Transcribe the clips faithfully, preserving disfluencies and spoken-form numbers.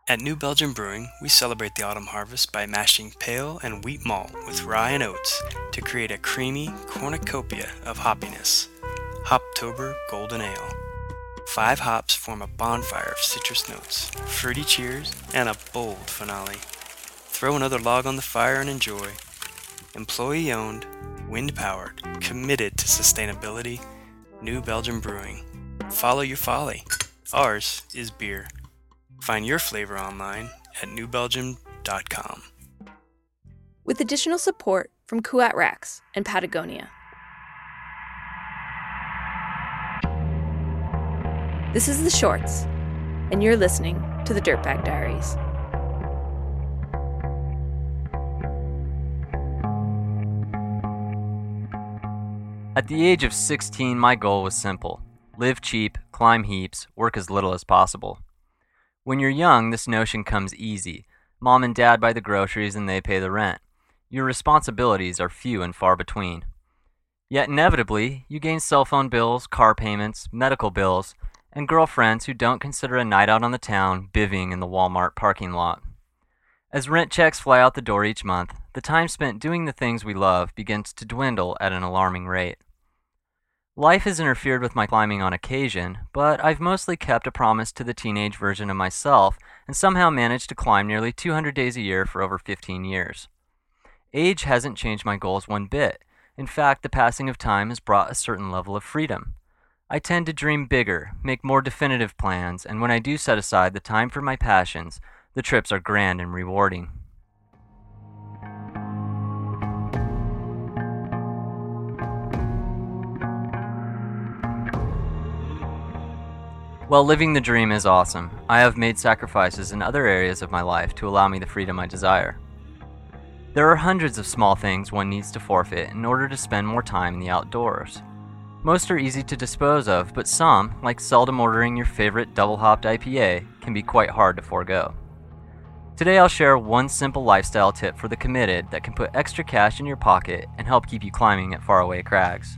At New Belgium Brewing, we celebrate the autumn harvest by mashing pale and wheat malt with rye and oats to create a creamy cornucopia of hoppiness. Hoptober Golden Ale. Five hops form a bonfire of citrus notes, fruity cheers, and a bold finale. Throw another log on the fire and enjoy. Employee-owned, wind-powered, committed to sustainability, New Belgium Brewing. Follow your folly. Ours is beer. Find your flavor online at new belgium dot com. With additional support from Kuat Rex and Patagonia. This is The Shorts, and you're listening to the Dirtbag Diaries. At the age of sixteen, my goal was simple. Live cheap, climb heaps, work as little as possible. When you're young, this notion comes easy. Mom and dad buy the groceries and they pay the rent. Your responsibilities are few and far between. Yet inevitably, you gain cell phone bills, car payments, medical bills, and girlfriends who don't consider a night out on the town bivvying in the Walmart parking lot. As rent checks fly out the door each month, the time spent doing the things we love begins to dwindle at an alarming rate. Life has interfered with my climbing on occasion, but I've mostly kept a promise to the teenage version of myself and somehow managed to climb nearly two hundred days a year for over fifteen years. Age hasn't changed my goals one bit. In fact, the passing of time has brought a certain level of freedom. I tend to dream bigger, make more definitive plans, and when I do set aside the time for my passions, the trips are grand and rewarding. While living the dream is awesome, I have made sacrifices in other areas of my life to allow me the freedom I desire. There are hundreds of small things one needs to forfeit in order to spend more time in the outdoors. Most are easy to dispose of, but some, like seldom ordering your favorite double-hopped I P A, can be quite hard to forego. Today I'll share one simple lifestyle tip for the committed that can put extra cash in your pocket and help keep you climbing at faraway crags.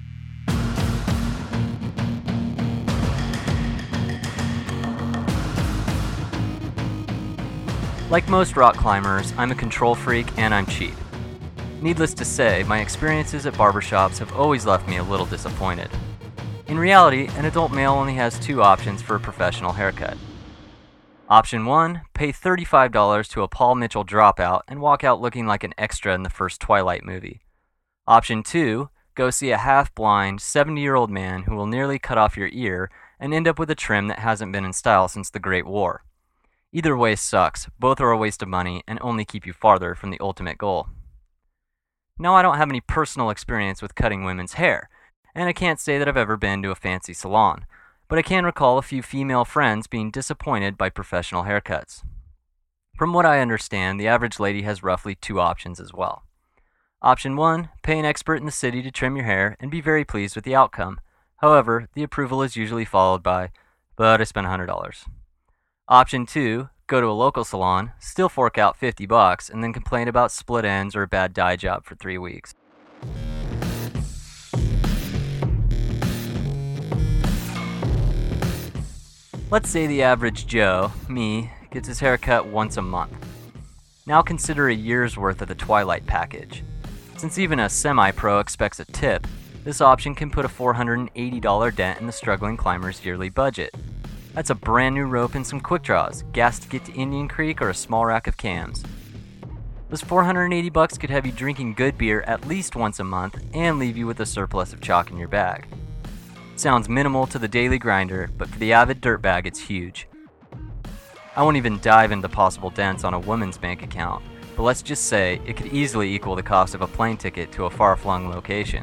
Like most rock climbers, I'm a control freak and I'm cheap. Needless to say, my experiences at barbershops have always left me a little disappointed. In reality, an adult male only has two options for a professional haircut. Option one, pay thirty-five dollars to a Paul Mitchell dropout and walk out looking like an extra in the first Twilight movie. Option two, go see a half-blind, seventy-year-old man who will nearly cut off your ear and end up with a trim that hasn't been in style since the Great War. Either way sucks, both are a waste of money and only keep you farther from the ultimate goal. Now, I don't have any personal experience with cutting women's hair, and I can't say that I've ever been to a fancy salon, but I can recall a few female friends being disappointed by professional haircuts. From what I understand, the average lady has roughly two options as well. Option one, pay an expert in the city to trim your hair and be very pleased with the outcome. However, the approval is usually followed by, but I spent one hundred dollars. Option two, go to a local salon, still fork out fifty bucks, and then complain about split ends or a bad dye job for three weeks. Let's say the average Joe, me, gets his hair cut once a month. Now consider a year's worth of the Twilight package. Since even a semi-pro expects a tip, this option can put a four hundred eighty dollars dent in the struggling climber's yearly budget. That's a brand new rope and some quick draws, gas to get to Indian Creek, or a small rack of cams. Those four hundred eighty bucks could have you drinking good beer at least once a month and leave you with a surplus of chalk in your bag. Sounds minimal to the daily grinder, but for the avid dirtbag, it's huge. I won't even dive into possible dents on a woman's bank account, but let's just say it could easily equal the cost of a plane ticket to a far-flung location.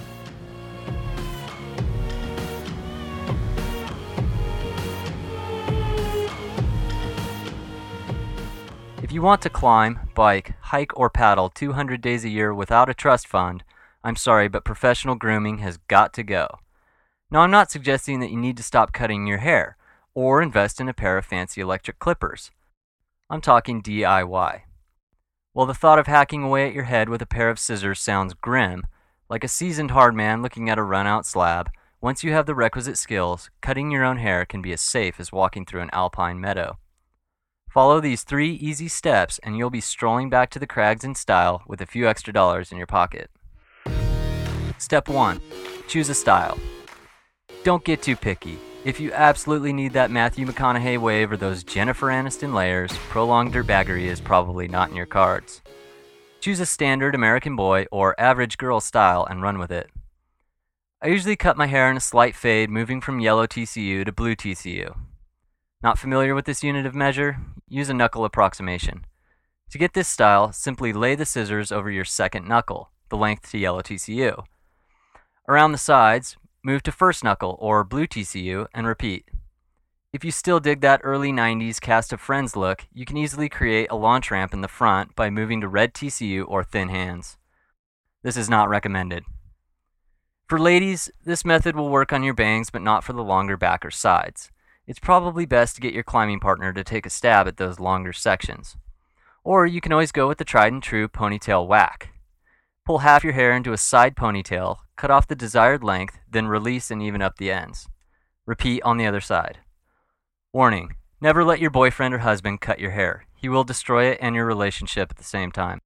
If you want to climb, bike, hike, or paddle two hundred days a year without a trust fund, I'm sorry, but professional grooming has got to go. Now, I'm not suggesting that you need to stop cutting your hair or invest in a pair of fancy electric clippers. I'm talking D I Y. While the thought of hacking away at your head with a pair of scissors sounds grim, like a seasoned hard man looking at a run-out slab, once you have the requisite skills, cutting your own hair can be as safe as walking through an alpine meadow. Follow these three easy steps and you'll be strolling back to the crags in style with a few extra dollars in your pocket. Step one. Choose a style. Don't get too picky. If you absolutely need that Matthew McConaughey wave or those Jennifer Aniston layers, prolonged dirtbaggery is probably not in your cards. Choose a standard American boy or average girl style and run with it. I usually cut my hair in a slight fade, moving from yellow T C U to blue T C U. Not familiar with this unit of measure? Use a knuckle approximation. To get this style, simply lay the scissors over your second knuckle, the length to yellow T C U. Around the sides, move to first knuckle or blue T C U and repeat. If you still dig that early nineties cast of Friends look, you can easily create a launch ramp in the front by moving to red T C U or thin hands. This is not recommended. For ladies, this method will work on your bangs but not for the longer back or sides. It's probably best to get your climbing partner to take a stab at those longer sections. Or you can always go with the tried and true ponytail whack. Pull half your hair into a side ponytail, cut off the desired length, then release and even up the ends. Repeat on the other side. Warning: never let your boyfriend or husband cut your hair. He will destroy it and your relationship at the same time.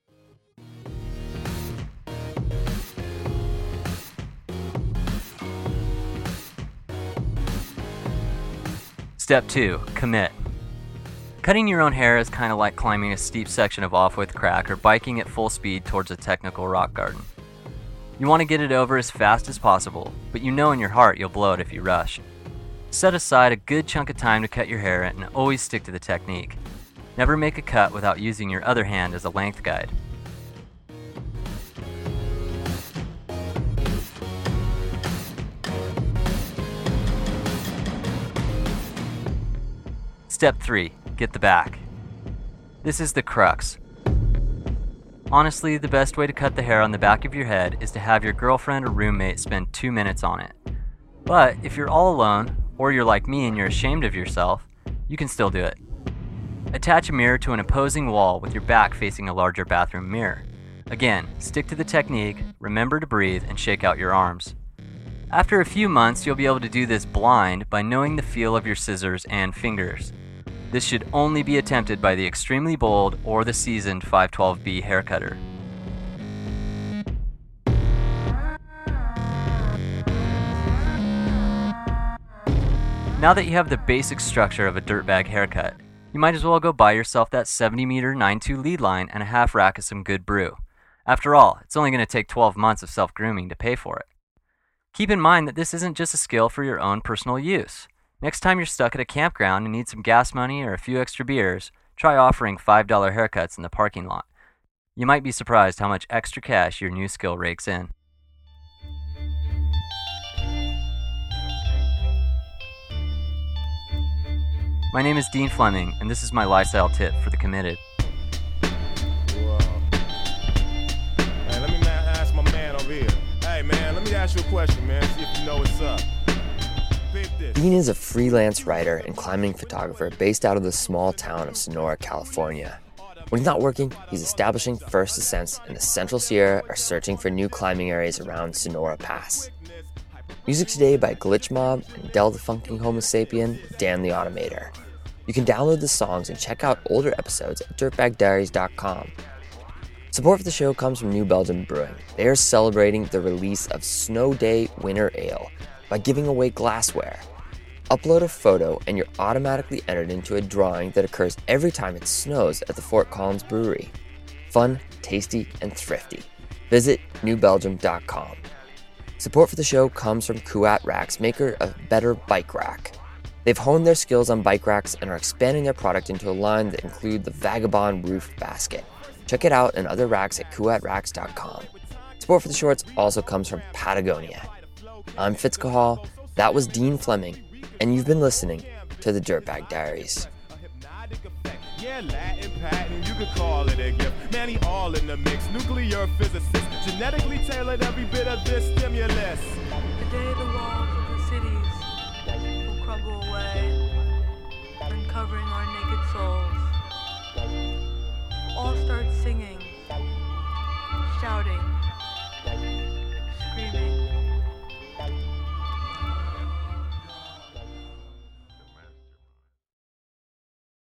Step two. Commit. Cutting your own hair is kind of like climbing a steep section of off-width crack or biking at full speed towards a technical rock garden. You want to get it over as fast as possible, but you know in your heart you'll blow it if you rush. Set aside a good chunk of time to cut your hair and always stick to the technique. Never make a cut without using your other hand as a length guide. Step three. Get the back. This is the crux. Honestly, the best way to cut the hair on the back of your head is to have your girlfriend or roommate spend two minutes on it. But if you're all alone, or you're like me and you're ashamed of yourself, you can still do it. Attach a mirror to an opposing wall with your back facing a larger bathroom mirror. Again, stick to the technique, remember to breathe, and shake out your arms. After a few months, you'll be able to do this blind by knowing the feel of your scissors and fingers. This should only be attempted by the extremely bold or the seasoned five twelve B haircutter. Now that you have the basic structure of a dirtbag haircut, you might as well go buy yourself that seventy meter nine two lead line and a half rack of some good brew. After all, it's only going to take twelve months of self-grooming to pay for it. Keep in mind that this isn't just a skill for your own personal use. Next time you're stuck at a campground and need some gas money or a few extra beers, try offering five dollar haircuts in the parking lot. You might be surprised how much extra cash your new skill rakes in. My name is Dean Fleming, and this is my lifestyle tip for the committed. Whoa. Hey, let me ask my man over here. Hey, man, let me ask you a question, man. See if you know what's up. Dean is a freelance writer and climbing photographer based out of the small town of Sonora, California. When he's not working, he's establishing first ascents in the Central Sierra or searching for new climbing areas around Sonora Pass. Music today by Glitch Mob and Del the Funking Homo Sapien, Dan the Automator. You can download the songs and check out older episodes at dirtbag diaries dot com. Support for the show comes from New Belgium Brewing. They are celebrating the release of Snow Day Winter Ale by giving away glassware. Upload a photo and you're automatically entered into a drawing that occurs every time it snows at the Fort Collins Brewery. Fun, tasty, and thrifty. Visit new belgium dot com. Support for the show comes from Kuat Racks, maker of Better Bike Rack. They've honed their skills on bike racks and are expanding their product into a line that include the Vagabond Roof Basket. Check it out and other racks at kuat racks dot com. Support for the shorts also comes from Patagonia. I'm Fitz Cahall, that was Dean Fleming, and you've been listening to the Dirtbag Diaries. Yeah, Latin patent, you could call it a gift. Man, he all in the mix. Nuclear physicist, genetically tailored every bit of this stimulus. The day the law